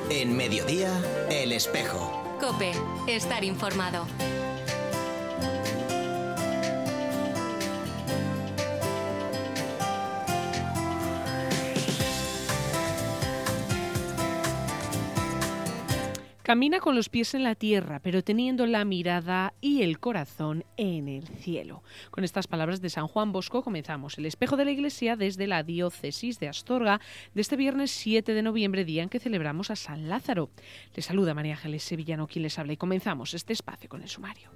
En Mediodía, El Espejo. COPE, estar informado. Camina con los pies en la tierra, pero teniendo la mirada y el corazón en el cielo. Con estas palabras de San Juan Bosco comenzamos el espejo de la Iglesia desde la diócesis de Astorga de este viernes 7 de noviembre, día en que celebramos a San Lázaro. Les saluda María Ángeles Sevillano, quien les habla, y comenzamos este espacio con el sumario.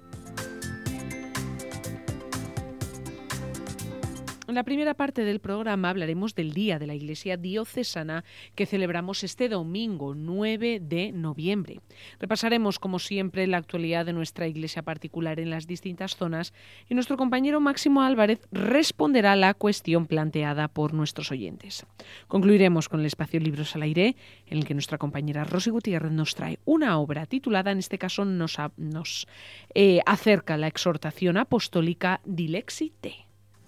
En la primera parte del programa hablaremos del Día de la Iglesia Diocesana que celebramos este domingo 9 de noviembre. Repasaremos, como siempre, la actualidad de nuestra iglesia particular en las distintas zonas y nuestro compañero Máximo Álvarez responderá a la cuestión planteada por nuestros oyentes. Concluiremos con el espacio Libros al Aire, en el que nuestra compañera Rosy Gutiérrez nos trae una obra titulada, en este caso nos acerca la exhortación apostólica Dilexi Te.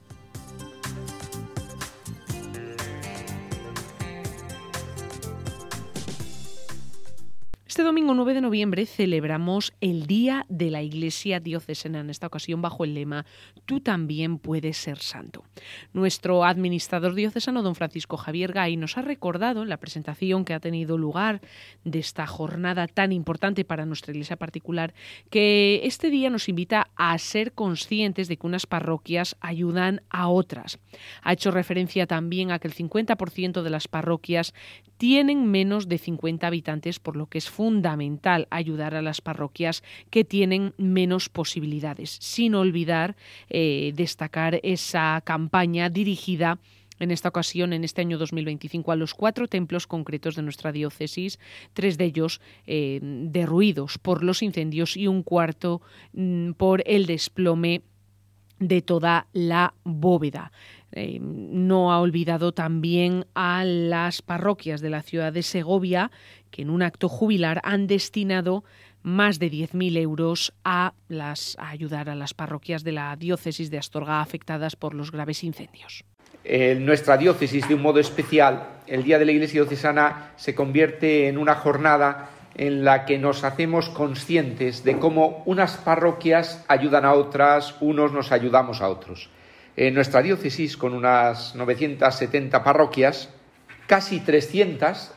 Este domingo 9 de noviembre celebramos el Día de la Iglesia Diocesana, en esta ocasión bajo el lema Tú también puedes ser santo. Nuestro administrador diocesano, don Francisco Javier Gay, nos ha recordado en la presentación que ha tenido lugar de esta jornada tan importante para nuestra iglesia particular, que este día nos invita a ser conscientes de que unas parroquias ayudan a otras. Ha hecho referencia también a que el 50% de las parroquias tienen menos de 50 habitantes, por lo que es fundamental ayudar a las parroquias que tienen menos posibilidades, sin olvidar destacar esa campaña dirigida en esta ocasión, en este año 2025, a los 4 templos concretos de nuestra diócesis, 3 de ellos derruidos por los incendios y un cuarto por el desplome de toda la bóveda. No ha olvidado también a las parroquias de la ciudad de Segovia, que en un acto jubilar han destinado más de 10.000 euros a ayudar a las parroquias de la diócesis de Astorga afectadas por los graves incendios. En nuestra diócesis, de un modo especial, el Día de la Iglesia Diocesana se convierte en una jornada en la que nos hacemos conscientes de cómo unas parroquias ayudan a otras, unos nos ayudamos a otros. En nuestra diócesis, con unas 970 parroquias, casi 300,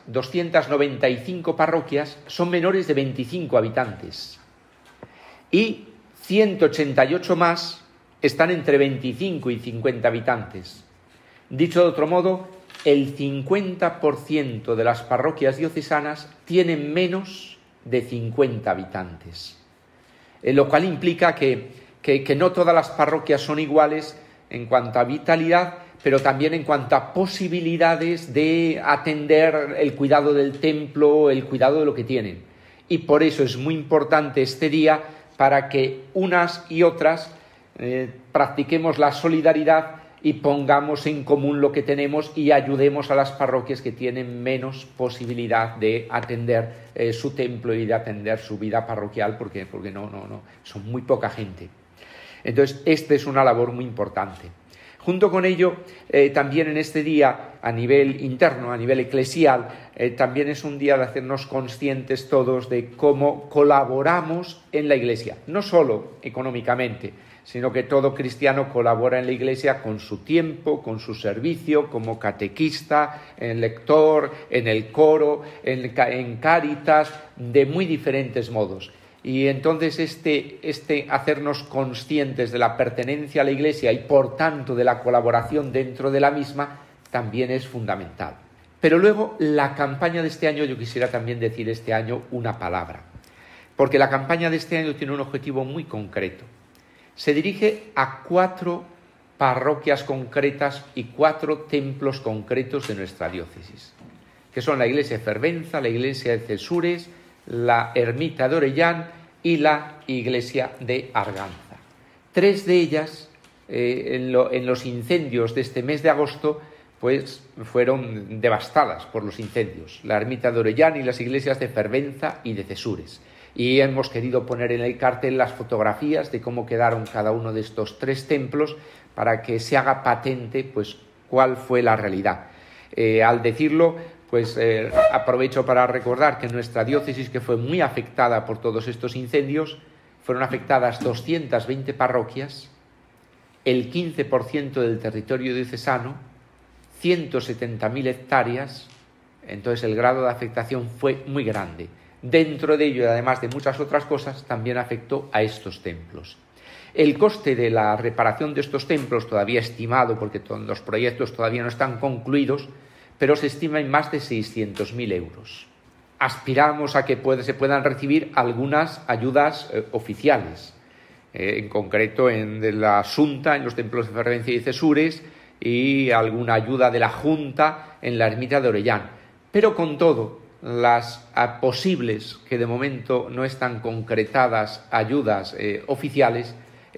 295 parroquias son menores de 25 habitantes y 188 más están entre 25 y 50 habitantes. Dicho de otro modo, el 50% de las parroquias diocesanas tienen menos de 50 habitantes, lo cual implica que no todas las parroquias son iguales en cuanto a vitalidad, pero también en cuanto a posibilidades de atender el cuidado del templo, el cuidado de lo que tienen. Y por eso es muy importante este día para que unas y otras practiquemos la solidaridad y pongamos en común lo que tenemos y ayudemos a las parroquias que tienen menos posibilidad de atender su templo y de atender su vida parroquial, porque no, son muy poca gente. Entonces, esta es una labor muy importante. Junto con ello, también en este día, a nivel interno, a nivel eclesial, también es un día de hacernos conscientes todos de cómo colaboramos en la Iglesia, no solo económicamente, sino que todo cristiano colabora en la Iglesia con su tiempo, con su servicio, como catequista, en lector, en el coro, en Cáritas, de muy diferentes modos. Y entonces este hacernos conscientes de la pertenencia a la Iglesia y por tanto de la colaboración dentro de la misma también es fundamental. Pero luego la campaña de este año, yo quisiera también decir este año una palabra, porque la campaña de este año tiene un objetivo muy concreto. Se dirige a 4 parroquias concretas y 4 templos concretos de nuestra diócesis, que son la iglesia de Fervenza, la iglesia de Cesures, la ermita de Orellán y la iglesia de Arganza. 3 de ellas, en los incendios de este mes de agosto, pues fueron devastadas por los incendios. La ermita de Orellán y las iglesias de Fervenza y de Cesures. Y hemos querido poner en el cartel las fotografías de cómo quedaron cada uno de estos 3 templos para que se haga patente pues cuál fue la realidad. Al decirlo, pues aprovecho para recordar que nuestra diócesis, que fue muy afectada por todos estos incendios, fueron afectadas 220 parroquias, el 15% del territorio diocesano, 170.000 hectáreas. Entonces el grado de afectación fue muy grande. Dentro de ello, y además de muchas otras cosas, también afectó a estos templos. El coste de la reparación de estos templos, todavía estimado, porque los proyectos todavía no están concluidos, pero se estima en más de 600.000 euros. Aspiramos a que se puedan recibir algunas ayudas oficiales, en concreto de la Xunta, en los templos de Fervencia y Cesures, y alguna ayuda de la Junta en la ermita de Orellán. Pero con todo, las posibles, que de momento no están concretadas, ayudas oficiales,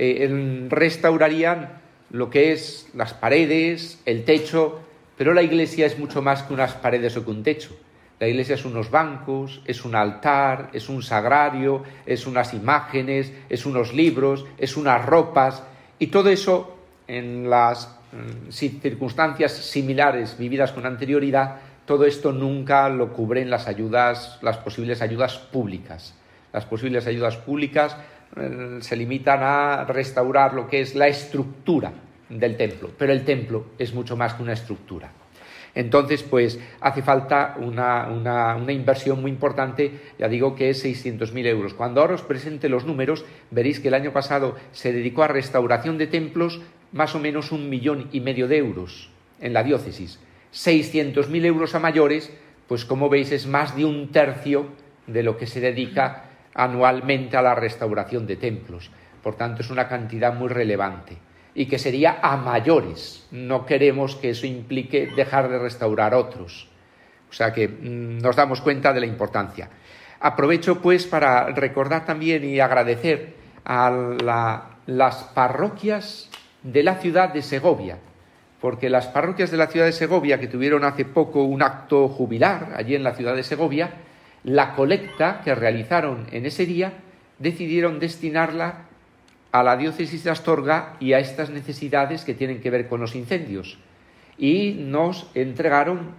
restaurarían lo que es las paredes, el techo, pero la iglesia es mucho más que unas paredes o que un techo. La iglesia es unos bancos, es un altar, es un sagrario, es unas imágenes, es unos libros, es unas ropas, y todo eso en las circunstancias similares vividas con anterioridad, todo esto nunca lo cubren las posibles ayudas públicas. Las posibles ayudas públicas se limitan a restaurar lo que es la estructura del templo, pero el templo es mucho más que una estructura. Entonces, pues hace falta una inversión muy importante, ya digo que es 600.000 euros. Cuando ahora os presente los números, veréis que el año pasado se dedicó a restauración de templos más o menos 1,5 millones de euros en la diócesis. 600.000 euros a mayores, pues como veis es más de 1/3 de lo que se dedica anualmente a la restauración de templos. Por tanto, es una cantidad muy relevante y que sería a mayores. No queremos que eso implique dejar de restaurar otros. O sea que nos damos cuenta de la importancia. Aprovecho pues para recordar también y agradecer a las parroquias de la ciudad de Segovia, porque las parroquias de la ciudad de Segovia, que tuvieron hace poco un acto jubilar allí en la ciudad de Segovia, la colecta que realizaron en ese día decidieron destinarla a la diócesis de Astorga y a estas necesidades que tienen que ver con los incendios. Y nos entregaron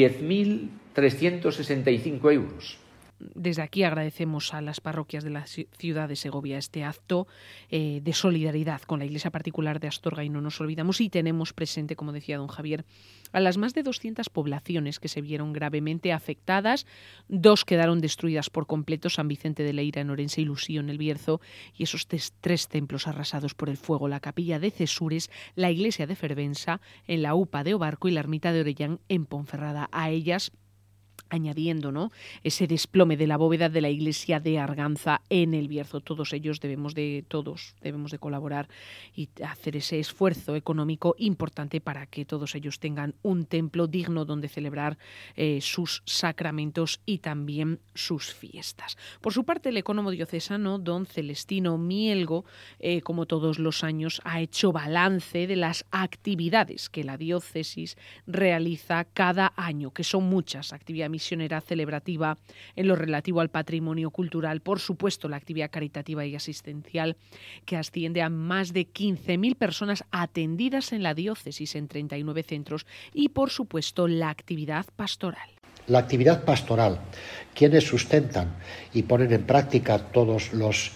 10.365 euros. Desde aquí agradecemos a las parroquias de la ciudad de Segovia este acto de solidaridad con la Iglesia particular de Astorga, y no nos olvidamos y tenemos presente, como decía don Javier, a las más de 200 poblaciones que se vieron gravemente afectadas. 2 quedaron destruidas por completo: San Vicente de Leira en Orense y Lusío en el Bierzo, y esos 3 templos arrasados por el fuego: la capilla de Cesures, la iglesia de Fervensa en la UPA de Obarco y la ermita de Orellán en Ponferrada. A ellas añadiendo, ¿no?, ese desplome de la bóveda de la iglesia de Arganza en el Bierzo. Todos debemos de colaborar y hacer ese esfuerzo económico importante para que todos ellos tengan un templo digno donde celebrar sus sacramentos y también sus fiestas. Por su parte, el ecónomo diocesano don Celestino Mielgo, como todos los años, ha hecho balance de las actividades que la diócesis realiza cada año, que son muchas: actividad misionera, celebrativa, en lo relativo al patrimonio cultural, por supuesto la actividad caritativa y asistencial, que asciende a más de 15.000 personas atendidas en la diócesis en 39 centros, y por supuesto la actividad pastoral. La actividad pastoral, quienes sustentan y ponen en práctica todos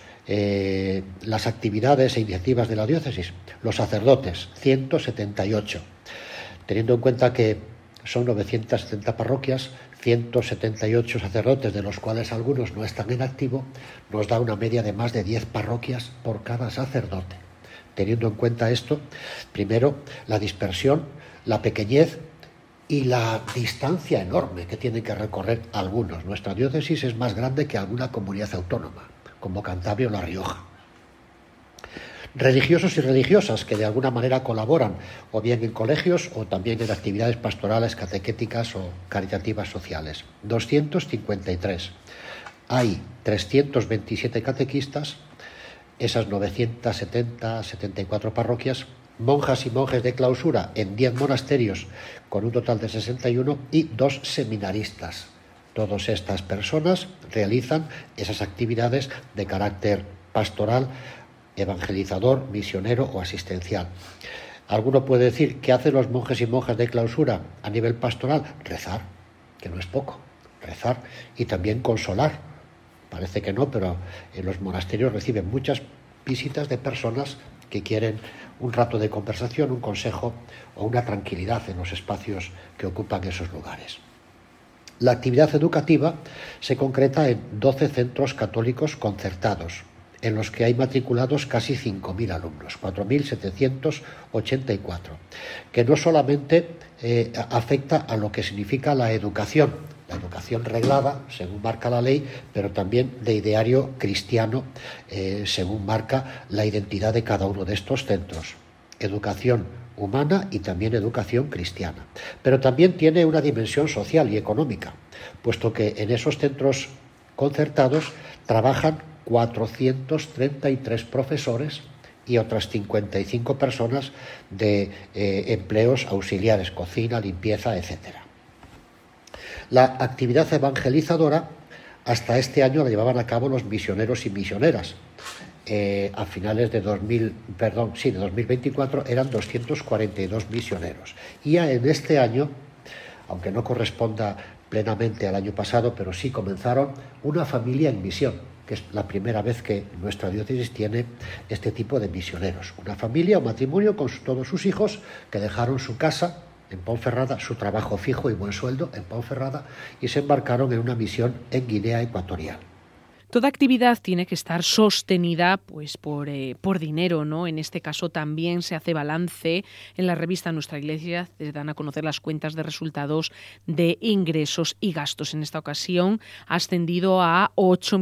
las actividades e iniciativas de la diócesis: los sacerdotes, 178, teniendo en cuenta que son 970 parroquias, 178 sacerdotes, de los cuales algunos no están en activo, nos da una media de más de 10 parroquias por cada sacerdote. Teniendo en cuenta esto, primero, la dispersión, la pequeñez y la distancia enorme que tienen que recorrer algunos. Nuestra diócesis es más grande que alguna comunidad autónoma, como Cantabria o La Rioja. Religiosos y religiosas que de alguna manera colaboran, o bien en colegios o también en actividades pastorales, catequéticas o caritativas sociales. 253. Hay 327 catequistas, esas 974 parroquias, monjas y monjes de clausura en 10 monasterios con un total de 61 y 2 seminaristas. Todas estas personas realizan esas actividades de carácter pastoral, evangelizador, misionero o asistencial. Alguno puede decir, ¿qué hacen los monjes y monjas de clausura a nivel pastoral? Rezar, que no es poco, rezar y también consolar. Parece que no, pero en los monasterios reciben muchas visitas de personas que quieren un rato de conversación, un consejo o una tranquilidad en los espacios que ocupan esos lugares. La actividad educativa se concreta en 12 centros católicos concertados, en los que hay matriculados casi 5.000 alumnos, 4.784, que no solamente afecta a lo que significa la educación reglada, según marca la ley, pero también de ideario cristiano, según marca la identidad de cada uno de estos centros. Educación humana y también educación cristiana. Pero también tiene una dimensión social y económica, puesto que en esos centros concertados trabajan 433 profesores y otras 55 personas de empleos auxiliares, cocina, limpieza, etc. La actividad evangelizadora hasta este año la llevaban a cabo los misioneros y misioneras. A finales de 2024 eran 242 misioneros. Y en este año, aunque no corresponda plenamente al año pasado, pero sí comenzaron una familia en misión, que es la primera vez que nuestra diócesis tiene este tipo de misioneros. Una familia, un matrimonio con todos sus hijos que dejaron su casa en Ponferrada, su trabajo fijo y buen sueldo en Ponferrada, y se embarcaron en una misión en Guinea Ecuatorial. Toda actividad tiene que estar sostenida pues por dinero, ¿no? En este caso también se hace balance en la revista Nuestra Iglesia, se dan a conocer las cuentas de resultados de ingresos y gastos. En esta ocasión ha ascendido a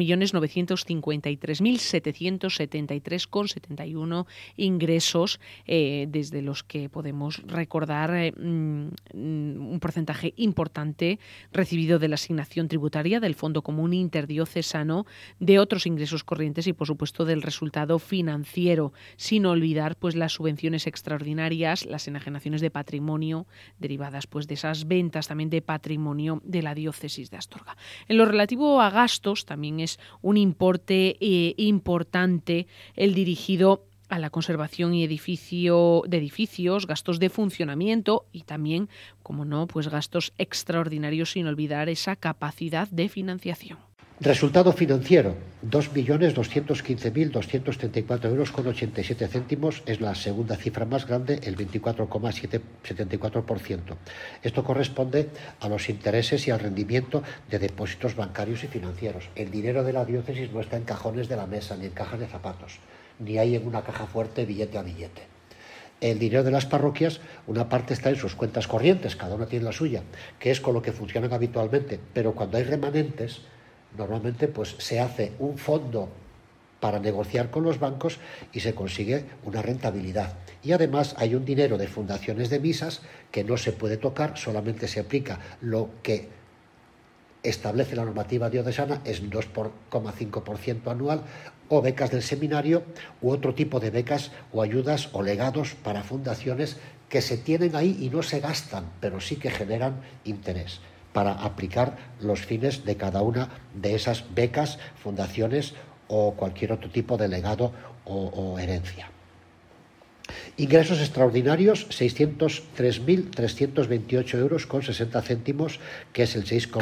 8.953.773,71 ingresos, desde los que podemos recordar un porcentaje importante recibido de la asignación tributaria del Fondo Común Interdiocesano, de otros ingresos corrientes y, por supuesto, del resultado financiero, sin olvidar pues las subvenciones extraordinarias, las enajenaciones de patrimonio derivadas pues de esas ventas también de patrimonio de la diócesis de Astorga. En lo relativo a gastos, también es un importe importante el dirigido a la conservación y de edificios, gastos de funcionamiento y también, como no, pues gastos extraordinarios, sin olvidar esa capacidad de financiación. Resultado financiero, 2.215.234 euros con 87 céntimos, es la segunda cifra más grande, el 24,74%. Esto corresponde a los intereses y al rendimiento de depósitos bancarios y financieros. El dinero de la diócesis no está en cajones de la mesa, ni en cajas de zapatos, ni hay en una caja fuerte billete a billete. El dinero de las parroquias, una parte está en sus cuentas corrientes, cada una tiene la suya, que es con lo que funcionan habitualmente, pero cuando hay remanentes, normalmente pues se hace un fondo para negociar con los bancos y se consigue una rentabilidad. Y además hay un dinero de fundaciones de misas que no se puede tocar, solamente se aplica lo que establece la normativa diocesana, es 2,5% anual, o becas del seminario u otro tipo de becas o ayudas o legados para fundaciones que se tienen ahí y no se gastan, pero sí que generan interés para aplicar los fines de cada una de esas becas, fundaciones o cualquier otro tipo de legado o herencia. Ingresos extraordinarios, 603.328 euros con 60 céntimos, que es el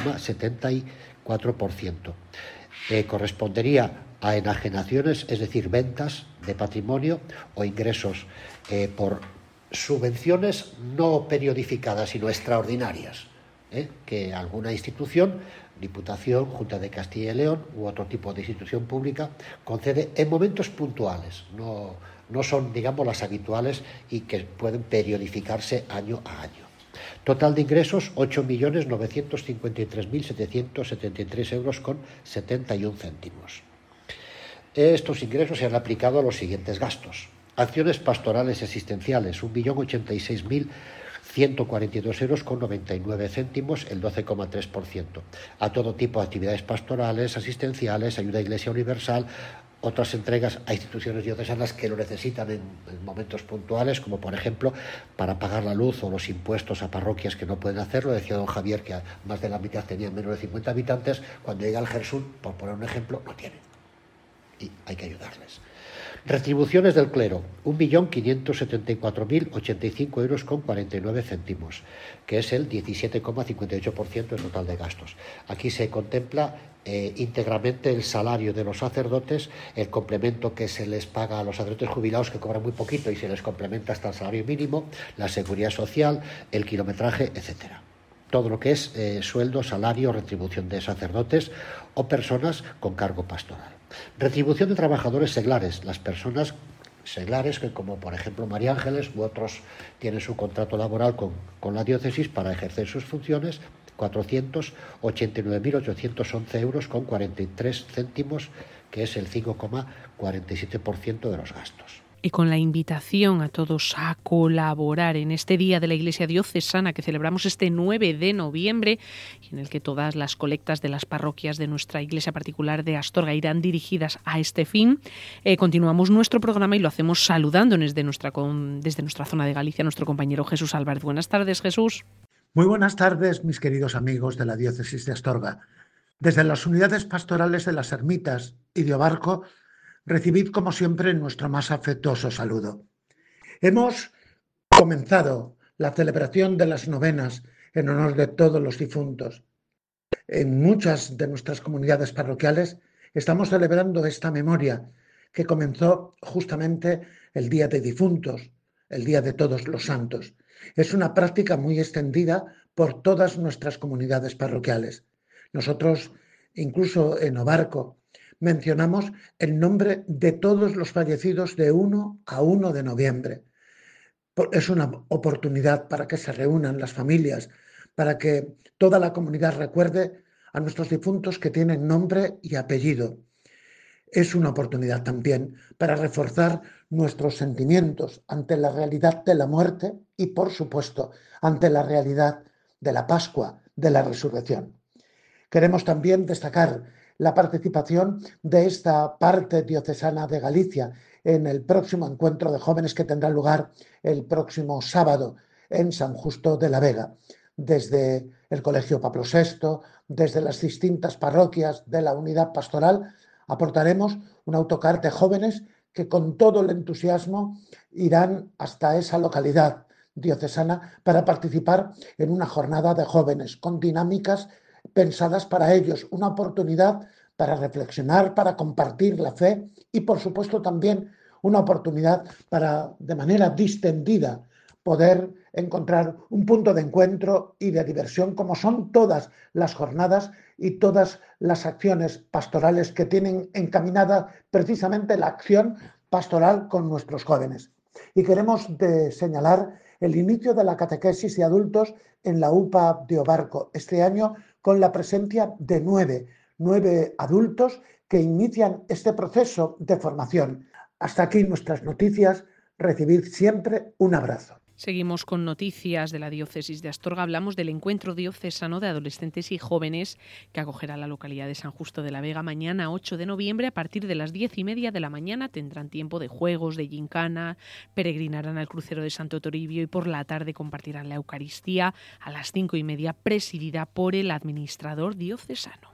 6,74%. Correspondería a enajenaciones, es decir, ventas de patrimonio o ingresos por subvenciones no periodificadas, sino extraordinarias, que alguna institución, Diputación, Junta de Castilla y León u otro tipo de institución pública concede en momentos puntuales, no son, digamos, las habituales y que pueden periodificarse año a año. Total de ingresos, 8.953.773 euros con 71 céntimos. Estos ingresos se han aplicado a los siguientes gastos. Acciones pastorales y asistenciales, 1.086.142 euros con 99 céntimos, el 12,3%. A todo tipo de actividades pastorales, asistenciales, ayuda a Iglesia Universal, otras entregas a instituciones diocesanas que lo necesitan en momentos puntuales, como por ejemplo para pagar la luz o los impuestos a parroquias que no pueden hacerlo. Decía don Javier que más de la mitad tenían menos de 50 habitantes, cuando llega el Gersun, por poner un ejemplo, no tienen. Y hay que ayudarles. Retribuciones del clero, 1.574.085,49 €, que es el 17,58% del total de gastos. Aquí se contempla íntegramente el salario de los sacerdotes, el complemento que se les paga a los sacerdotes jubilados, que cobran muy poquito y se les complementa hasta el salario mínimo, la seguridad social, el kilometraje, etcétera. Todo lo que es sueldo, salario, retribución de sacerdotes o personas con cargo pastoral. Retribución de trabajadores seglares, las personas seglares que, como por ejemplo María Ángeles u otros, tienen su contrato laboral con la diócesis para ejercer sus funciones, 489.811,43 €, que es el 5,47% de los gastos. Y con la invitación a todos a colaborar en este Día de la Iglesia Diocesana que celebramos este 9 de noviembre y en el que todas las colectas de las parroquias de nuestra iglesia particular de Astorga irán dirigidas a este fin, continuamos nuestro programa y lo hacemos saludando desde nuestra zona de Galicia a nuestro compañero Jesús Álvarez. Buenas tardes, Jesús. Muy buenas tardes, mis queridos amigos de la diócesis de Astorga. Desde las unidades pastorales de las Ermitas y de Obarco, recibid como siempre nuestro más afectuoso saludo. Hemos comenzado la celebración de las novenas en honor de todos los difuntos. En muchas de nuestras comunidades parroquiales estamos celebrando esta memoria que comenzó justamente el Día de Difuntos, el Día de Todos los Santos. Es una práctica muy extendida por todas nuestras comunidades parroquiales. Nosotros, incluso en Obarco, mencionamos el nombre de todos los fallecidos de 1 a 1 de noviembre. Es una oportunidad para que se reúnan las familias, para que toda la comunidad recuerde a nuestros difuntos que tienen nombre y apellido. Es una oportunidad también para reforzar nuestros sentimientos ante la realidad de la muerte y, por supuesto, ante la realidad de la Pascua, de la resurrección. Queremos también destacar la participación de esta parte diocesana de Galicia en el próximo encuentro de jóvenes que tendrá lugar el próximo sábado en San Justo de la Vega. Desde el Colegio Pablo VI, desde las distintas parroquias de la unidad pastoral, aportaremos un autocar de jóvenes que con todo el entusiasmo irán hasta esa localidad diocesana para participar en una jornada de jóvenes con dinámicas pensadas para ellos, una oportunidad para reflexionar, para compartir la fe y, por supuesto, también una oportunidad para, de manera distendida, poder encontrar un punto de encuentro y de diversión, como son todas las jornadas y todas las acciones pastorales que tienen encaminada precisamente la acción pastoral con nuestros jóvenes. Y queremos señalar el inicio de la catequesis de adultos en la UPA de Obarco, este año con la presencia de 9 adultos que inician este proceso de formación. Hasta aquí nuestras noticias. Recibid siempre un abrazo. Seguimos con noticias de la diócesis de Astorga. Hablamos del encuentro diocesano de adolescentes y jóvenes que acogerá la localidad de San Justo de la Vega mañana 8 de noviembre a partir de las 10:30 de la mañana. Tendrán tiempo de juegos, de gincana, peregrinarán al crucero de Santo Toribio y por la tarde compartirán la Eucaristía a las 5:30, presidida por el administrador diocesano.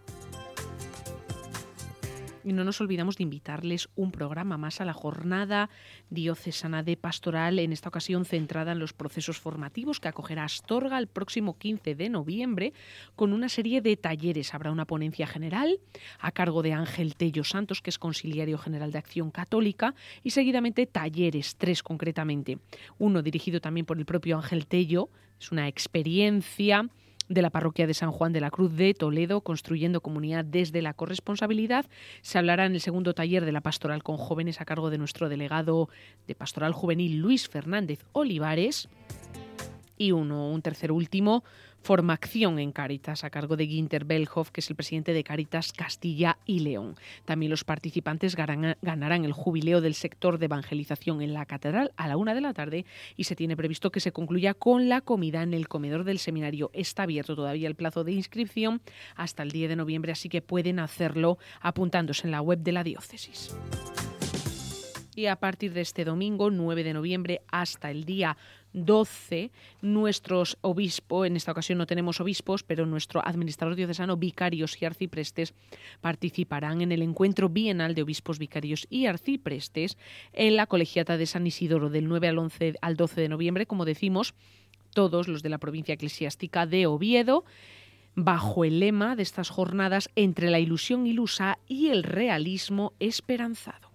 Y no nos olvidamos de invitarles un programa más a la jornada diocesana de pastoral, en esta ocasión centrada en los procesos formativos que acogerá Astorga el próximo 15 de noviembre con una serie de talleres. Habrá una ponencia general a cargo de Ángel Tello Santos, que es conciliario general de Acción Católica, y seguidamente talleres, 3 concretamente. Uno dirigido también por el propio Ángel Tello, es una experiencia de la parroquia de San Juan de la Cruz de Toledo, construyendo comunidad desde la corresponsabilidad. Se hablará en el segundo taller de la pastoral con jóvenes a cargo de nuestro delegado de Pastoral Juvenil, Luis Fernández Olivares. Y un tercer último, formación en Cáritas, a cargo de Ginter Belhoff, que es el presidente de Cáritas Castilla y León. También los participantes ganarán el jubileo del sector de evangelización en la catedral a la 1 de la tarde y se tiene previsto que se concluya con la comida en el comedor del seminario. Está abierto todavía el plazo de inscripción hasta el 10 de noviembre, así que pueden hacerlo apuntándose en la web de la diócesis. Y a partir de este domingo, 9 de noviembre, hasta el día 12, nuestros obispos, en esta ocasión no tenemos obispos, pero nuestro administrador diocesano, vicarios y arciprestes participarán en el encuentro bienal de obispos, vicarios y arciprestes en la colegiata de San Isidoro del 9 al 12 de noviembre, como decimos, todos los de la provincia eclesiástica de Oviedo, bajo el lema de estas jornadas entre la ilusión ilusa y el realismo esperanzado.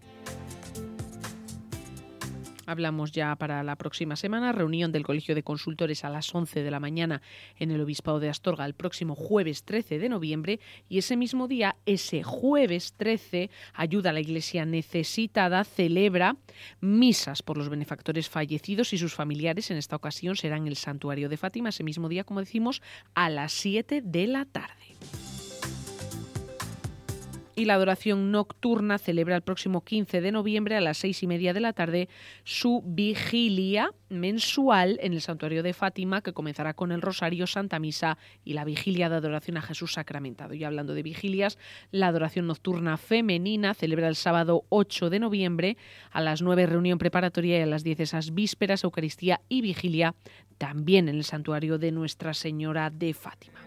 Hablamos ya para la próxima semana, reunión del Colegio de Consultores a las 11 de la mañana en el Obispado de Astorga el próximo jueves 13 de noviembre y ese mismo día, ese jueves 13, Ayuda a la Iglesia Necesitada celebra misas por los benefactores fallecidos y sus familiares. En esta ocasión será en el Santuario de Fátima, ese mismo día, como decimos, a las 7 de la tarde. Y la adoración nocturna celebra el próximo 15 de noviembre a las 6:30 de la tarde su vigilia mensual en el Santuario de Fátima, que comenzará con el Rosario, Santa Misa y la vigilia de adoración a Jesús sacramentado. Y hablando de vigilias, la adoración nocturna femenina celebra el sábado 8 de noviembre a las 9 reunión preparatoria y a las 10 esas vísperas, Eucaristía y vigilia, también en el Santuario de Nuestra Señora de Fátima.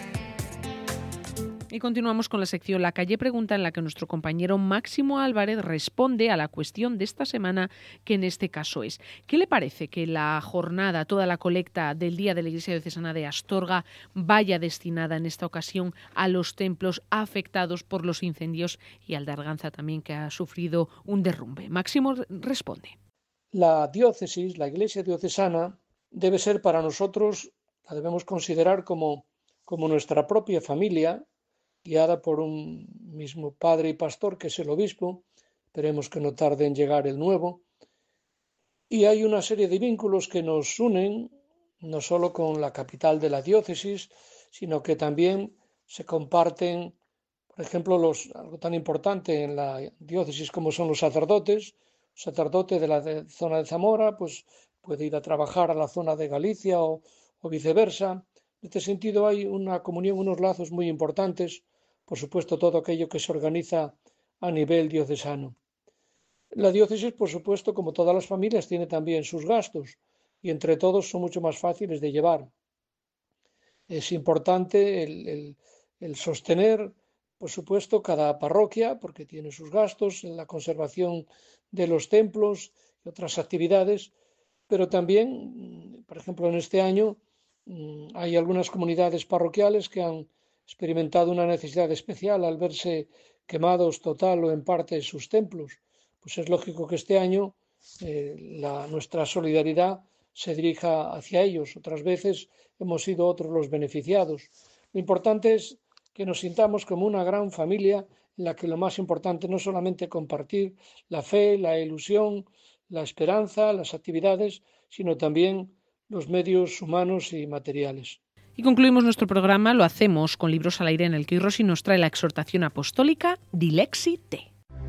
Y continuamos con la sección La Calle Pregunta, en la que nuestro compañero Máximo Álvarez responde a la cuestión de esta semana, que en este caso es: ¿qué le parece que la jornada, toda la colecta del Día de la Iglesia Diocesana de Astorga vaya destinada en esta ocasión a los templos afectados por los incendios y al de Arganza también, que ha sufrido un derrumbe? Máximo responde. La diócesis, la Iglesia diocesana, debe ser para nosotros, la debemos considerar como nuestra propia familia, guiada por un mismo padre y pastor, que es el obispo. Esperemos que no tarde en llegar el nuevo. Y hay una serie de vínculos que nos unen, no solo con la capital de la diócesis, sino que también se comparten, por ejemplo, algo tan importante en la diócesis como son los sacerdotes. Un sacerdote de la zona de Zamora pues puede ir a trabajar a la zona de Galicia o viceversa. En este sentido hay una comunión, unos lazos muy importantes. Por supuesto, todo aquello que se organiza a nivel diocesano. La diócesis, por supuesto, como todas las familias, tiene también sus gastos y entre todos son mucho más fáciles de llevar. Es importante el sostener, por supuesto, cada parroquia, porque tiene sus gastos en la conservación de los templos y otras actividades, pero también, por ejemplo, en este año hay algunas comunidades parroquiales que han experimentado una necesidad especial al verse quemados total o en parte sus templos. Pues es lógico que este año nuestra solidaridad se dirija hacia ellos. Otras veces hemos sido otros los beneficiados. Lo importante es que nos sintamos como una gran familia en la que lo más importante no solamente compartir la fe, la ilusión, la esperanza, las actividades, sino también los medios humanos y materiales. Y concluimos nuestro programa, lo hacemos con Libros al Aire, en el que Rosy nos trae la exhortación apostólica Dilexi Te.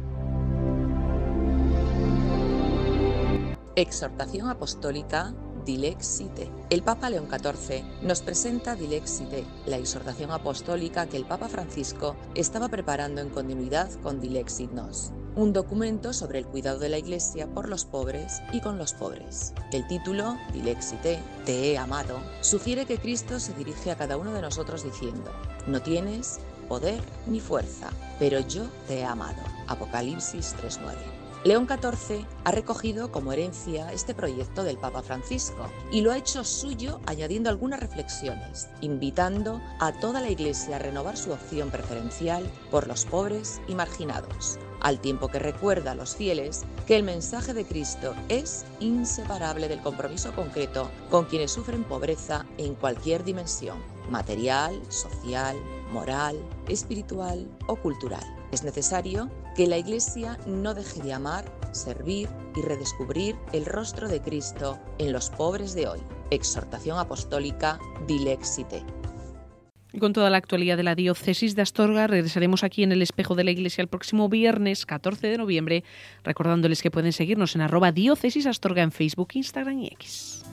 Exhortación apostólica Dilexi Te. El Papa León XIV nos presenta Dilexi Te, la exhortación apostólica que el Papa Francisco estaba preparando en continuidad con Dilexit Nos, un documento sobre el cuidado de la Iglesia por los pobres y con los pobres. El título, Dilexi Te, Te he amado, sugiere que Cristo se dirige a cada uno de nosotros diciendo: no tienes poder ni fuerza, pero yo te he amado. Apocalipsis 3:9. León XIV ha recogido como herencia este proyecto del Papa Francisco y lo ha hecho suyo, añadiendo algunas reflexiones, invitando a toda la Iglesia a renovar su opción preferencial por los pobres y marginados, al tiempo que recuerda a los fieles que el mensaje de Cristo es inseparable del compromiso concreto con quienes sufren pobreza en cualquier dimensión: material, social, moral, espiritual o cultural. Es necesario que la Iglesia no deje de amar, servir y redescubrir el rostro de Cristo en los pobres de hoy. Exhortación apostólica Dilexi Te. Y con toda la actualidad de la diócesis de Astorga, regresaremos aquí en el Espejo de la Iglesia el próximo viernes 14 de noviembre, recordándoles que pueden seguirnos en @diócesisastorga en Facebook, Instagram y X.